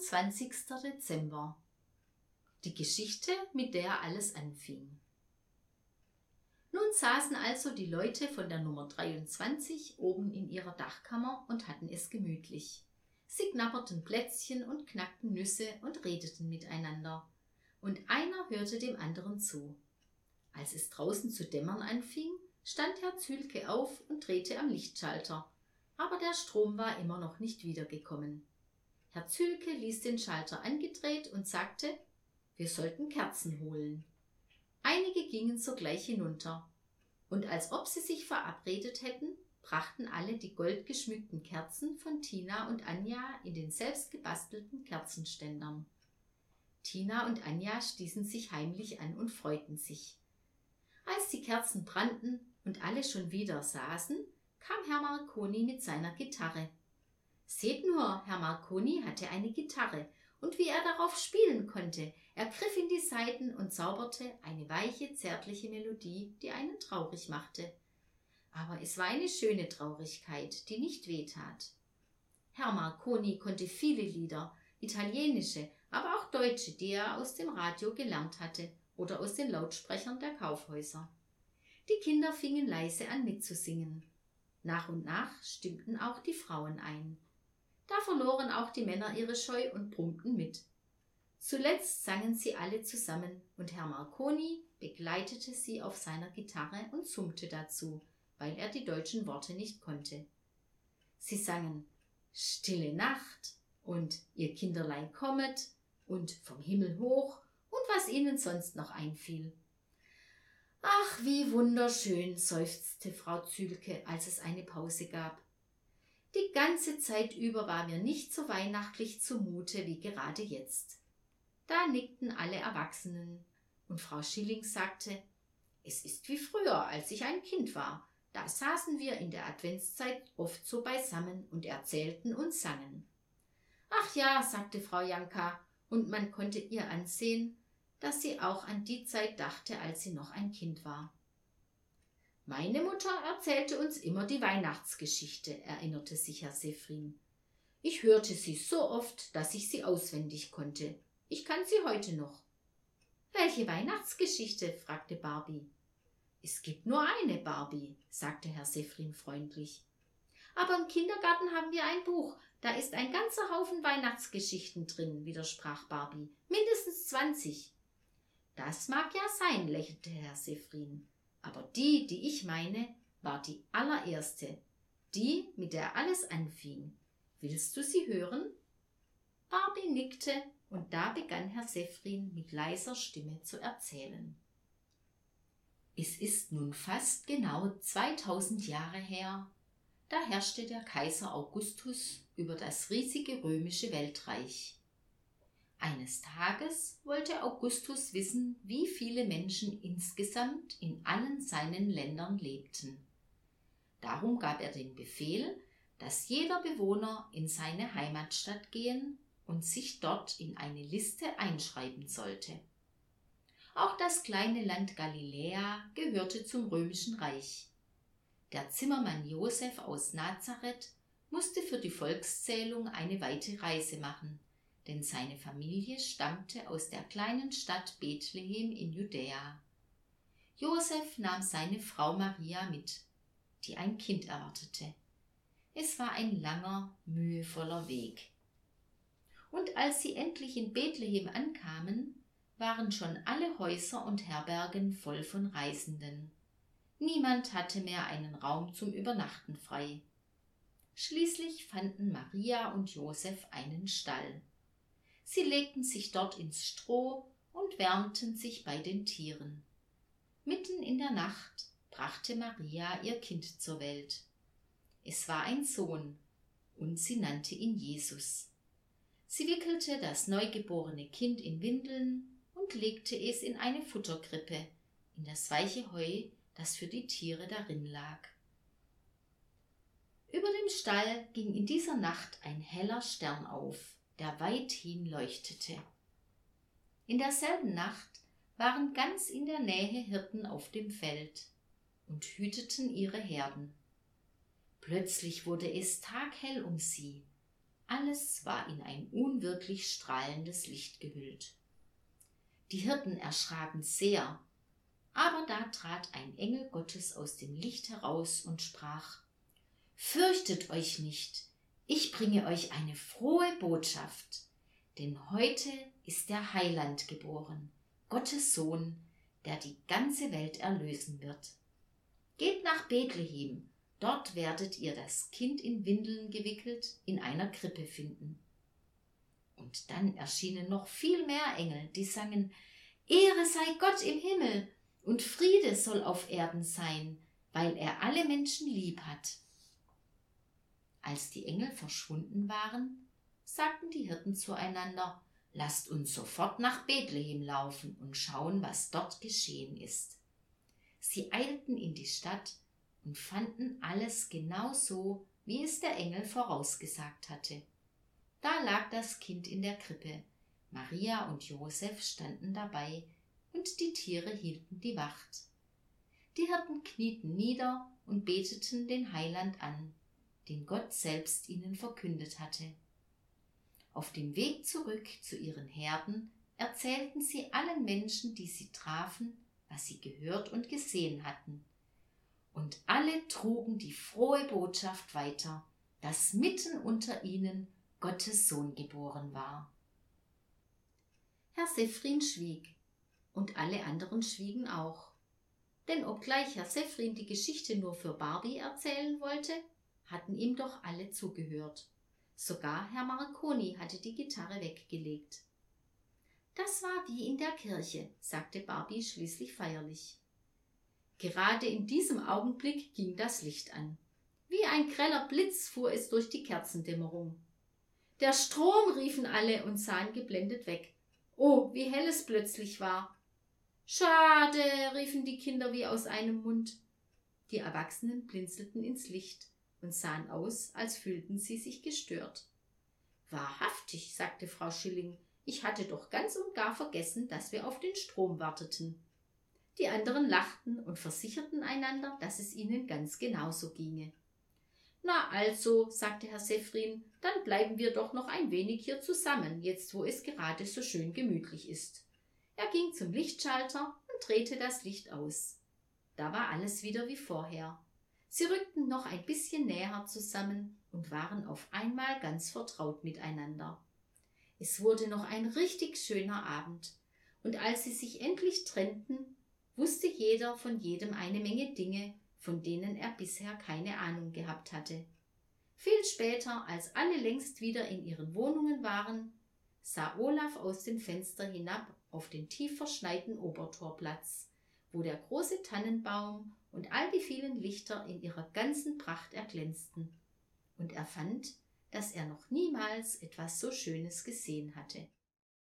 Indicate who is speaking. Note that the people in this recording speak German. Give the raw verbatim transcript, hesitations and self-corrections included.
Speaker 1: einundzwanzigster Dezember. Die Geschichte, mit der alles anfing. Nun saßen also die Leute von der Nummer dreiundzwanzig oben in ihrer Dachkammer und hatten es gemütlich. Sie knabberten Plätzchen und knackten Nüsse und redeten miteinander. Und einer hörte dem anderen zu. Als es draußen zu dämmern anfing, stand Herr Zühlke auf und drehte am Lichtschalter. Aber der Strom war immer noch nicht wiedergekommen. Herr Zühlke ließ den Schalter angedreht und sagte, wir sollten Kerzen holen. Einige gingen sogleich hinunter. Und als ob sie sich verabredet hätten, brachten alle die goldgeschmückten Kerzen von Tina und Anja in den selbstgebastelten Kerzenständern. Tina und Anja stießen sich heimlich an und freuten sich. Als die Kerzen brannten und alle schon wieder saßen, kam Herr Marconi mit seiner Gitarre. Seht nur, Herr Marconi hatte eine Gitarre, und wie er darauf spielen konnte, er griff in die Saiten und zauberte eine weiche, zärtliche Melodie, die einen traurig machte. Aber es war eine schöne Traurigkeit, die nicht wehtat. Herr Marconi konnte viele Lieder, italienische, aber auch deutsche, die er aus dem Radio gelernt hatte oder aus den Lautsprechern der Kaufhäuser. Die Kinder fingen leise an mitzusingen. Nach und nach stimmten auch die Frauen ein. Da verloren auch die Männer ihre Scheu und brummten mit. Zuletzt sangen sie alle zusammen und Herr Marconi begleitete sie auf seiner Gitarre und summte dazu, weil er die deutschen Worte nicht konnte. Sie sangen »Stille Nacht« und »Ihr Kinderlein kommet« und »Vom Himmel hoch« und was ihnen sonst noch einfiel. »Ach, wie wunderschön«, seufzte Frau Zühlke, als es eine Pause gab. »Die ganze Zeit über war mir nicht so weihnachtlich zumute wie gerade jetzt.« Da nickten alle Erwachsenen, und Frau Schilling sagte, »Es ist wie früher, als ich ein Kind war. Da saßen wir in der Adventszeit oft so beisammen und erzählten und sangen.« »Ach ja«, sagte Frau Janka, und man konnte ihr ansehen, dass sie auch an die Zeit dachte, als sie noch ein Kind war. »Meine Mutter erzählte uns immer die Weihnachtsgeschichte«, erinnerte sich Herr Sephrin. »Ich hörte sie so oft, dass ich sie auswendig konnte. Ich kann sie heute noch.« »Welche Weihnachtsgeschichte?«, fragte Barbie. »Es gibt nur eine, Barbie«, sagte Herr Sephrin freundlich. »Aber im Kindergarten haben wir ein Buch, da ist ein ganzer Haufen Weihnachtsgeschichten drin«, widersprach Barbie. »Mindestens zwanzig.« »Das mag ja sein«, lächelte Herr Sephrin. »Aber die, die ich meine, war die allererste, die, mit der alles anfing. Willst du sie hören?« Barbie nickte, und da begann Herr Sephrin mit leiser Stimme zu erzählen. Es ist nun fast genau zweitausend Jahre her, da herrschte der Kaiser Augustus über das riesige römische Weltreich. Eines Tages wollte Augustus wissen, wie viele Menschen insgesamt in allen seinen Ländern lebten. Darum gab er den Befehl, dass jeder Bewohner in seine Heimatstadt gehen und sich dort in eine Liste einschreiben sollte. Auch das kleine Land Galiläa gehörte zum römischen Reich. Der Zimmermann Josef aus Nazareth musste für die Volkszählung eine weite Reise machen, denn seine Familie stammte aus der kleinen Stadt Bethlehem in Judäa. Josef nahm seine Frau Maria mit, die ein Kind erwartete. Es war ein langer, mühevoller Weg. Und als sie endlich in Bethlehem ankamen, waren schon alle Häuser und Herbergen voll von Reisenden. Niemand hatte mehr einen Raum zum Übernachten frei. Schließlich fanden Maria und Josef einen Stall. Sie legten sich dort ins Stroh und wärmten sich bei den Tieren. Mitten in der Nacht brachte Maria ihr Kind zur Welt. Es war ein Sohn, und sie nannte ihn Jesus. Sie wickelte das neugeborene Kind in Windeln und legte es in eine Futterkrippe, in das weiche Heu, das für die Tiere darin lag. Über dem Stall ging in dieser Nacht ein heller Stern auf, der weithin leuchtete. In derselben Nacht waren ganz in der Nähe Hirten auf dem Feld und hüteten ihre Herden. Plötzlich wurde es taghell um sie. Alles war in ein unwirklich strahlendes Licht gehüllt. Die Hirten erschraken sehr, aber da trat ein Engel Gottes aus dem Licht heraus und sprach: »Fürchtet euch nicht, ich bringe euch eine frohe Botschaft, denn heute ist der Heiland geboren, Gottes Sohn, der die ganze Welt erlösen wird. Geht nach Bethlehem, dort werdet ihr das Kind in Windeln gewickelt in einer Krippe finden.« Und dann erschienen noch viel mehr Engel, die sangen: »Ehre sei Gott im Himmel und Friede soll auf Erden sein, weil er alle Menschen lieb hat.« Als die Engel verschwunden waren, sagten die Hirten zueinander: »Lasst uns sofort nach Bethlehem laufen und schauen, was dort geschehen ist.« Sie eilten in die Stadt und fanden alles genau so, wie es der Engel vorausgesagt hatte. Da lag das Kind in der Krippe, Maria und Josef standen dabei und die Tiere hielten die Wacht. Die Hirten knieten nieder und beteten den Heiland an, den Gott selbst ihnen verkündet hatte. Auf dem Weg zurück zu ihren Herden erzählten sie allen Menschen, die sie trafen, was sie gehört und gesehen hatten. Und alle trugen die frohe Botschaft weiter, dass mitten unter ihnen Gottes Sohn geboren war. Herr Sephrin schwieg, und alle anderen schwiegen auch. Denn obgleich Herr Sephrin die Geschichte nur für Barbie erzählen wollte, hatten ihm doch alle zugehört. Sogar Herr Marconi hatte die Gitarre weggelegt. »Das war wie in der Kirche«, sagte Barbie schließlich feierlich. Gerade in diesem Augenblick ging das Licht an. Wie ein greller Blitz fuhr es durch die Kerzendämmerung. »Der Strom«, riefen alle und sahen geblendet weg. Oh, wie hell es plötzlich war. »Schade«, riefen die Kinder wie aus einem Mund. Die Erwachsenen blinzelten ins Licht und sahen aus, als fühlten sie sich gestört. »Wahrhaftig«, sagte Frau Schilling, »ich hatte doch ganz und gar vergessen, dass wir auf den Strom warteten.« Die anderen lachten und versicherten einander, dass es ihnen ganz genauso ginge. »Na also«, sagte Herr Sephrin, »dann bleiben wir doch noch ein wenig hier zusammen, jetzt wo es gerade so schön gemütlich ist.« Er ging zum Lichtschalter und drehte das Licht aus. Da war alles wieder wie vorher. Sie rückten noch ein bisschen näher zusammen und waren auf einmal ganz vertraut miteinander. Es wurde noch ein richtig schöner Abend, und als sie sich endlich trennten, wusste jeder von jedem eine Menge Dinge, von denen er bisher keine Ahnung gehabt hatte. Viel später, als alle längst wieder in ihren Wohnungen waren, sah Olaf aus dem Fenster hinab auf den tief verschneiten Obertorplatz, wo der große Tannenbaum und all die vielen Lichter in ihrer ganzen Pracht erglänzten. Und er fand, dass er noch niemals etwas so Schönes gesehen hatte.